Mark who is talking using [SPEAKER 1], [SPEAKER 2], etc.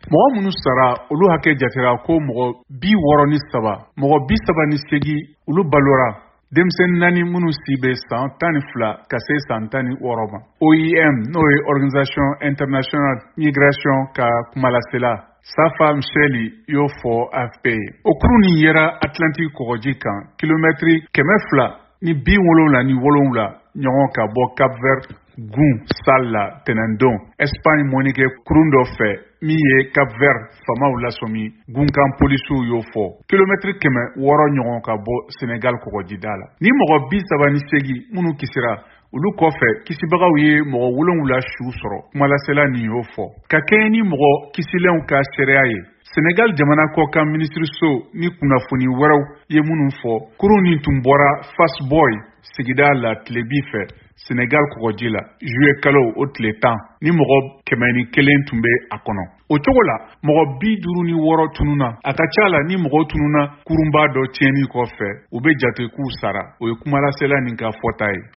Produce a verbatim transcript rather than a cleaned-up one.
[SPEAKER 1] mɔgɔ minnu sara olu hakɛ jatera ko mɔgɔ bi wɔɔrɔ ni saba mɔgɔ bi saba ni segi olu balora denmisɛnnin naani minnu si bɛ san tan ni fila ka se san tan ni wɔɔrɔ ma. O I M n'o ye Organisation Internationale Migration ka kumalasela Safa Micheli y'o fɔ A F P ye. O kurun nin yera Atlantique kɔgɔji kan kilomɛtiri kɛmɛ fila ni bi wolonwula ni wolonwula ɲɔgɔn ka bɔ Cap Vert gun sal la tɛnɛndon Espagne mɔnikɛ kurun dɔ fɛ min ye Cap Vert famaw lasɔmi gunkan polisiw y'o fɔ kilomɛtiri kɛmɛ wɔɔrɔ ɲɔgɔn ka bɔ Senegal kɔgɔjida la. Ni mɔgɔ bi saba ni segi minnu kisira olu kɔfɛ kisibagaw ye mɔgɔ wolonwula su sɔrɔ. Kumalasela nin y'o fɔ ka kɛɲɛ ni mɔgɔ kisilenw ka sariya ye. Senegal jamana kɔkan minisiriso ni kunnafoni wɛrɛw ye minnu fɔ kurun nin tun bɔra Fastboy sigida la tilebi fɛ Senegal kɔgɔji la juillet kalo o tile tan ni mɔgɔ kɛmɛ ni kelen tun bɛ a kɔnɔ. O cogo la mɔgɔ bi duuru ni wɔɔrɔ tununa. A ka ca la ni mɔgɔw tununa kurunba dɔ tiɲɛni kɔfɛ u bɛ jate k'u sara. O ye kumalasela nin ka fɔta ye.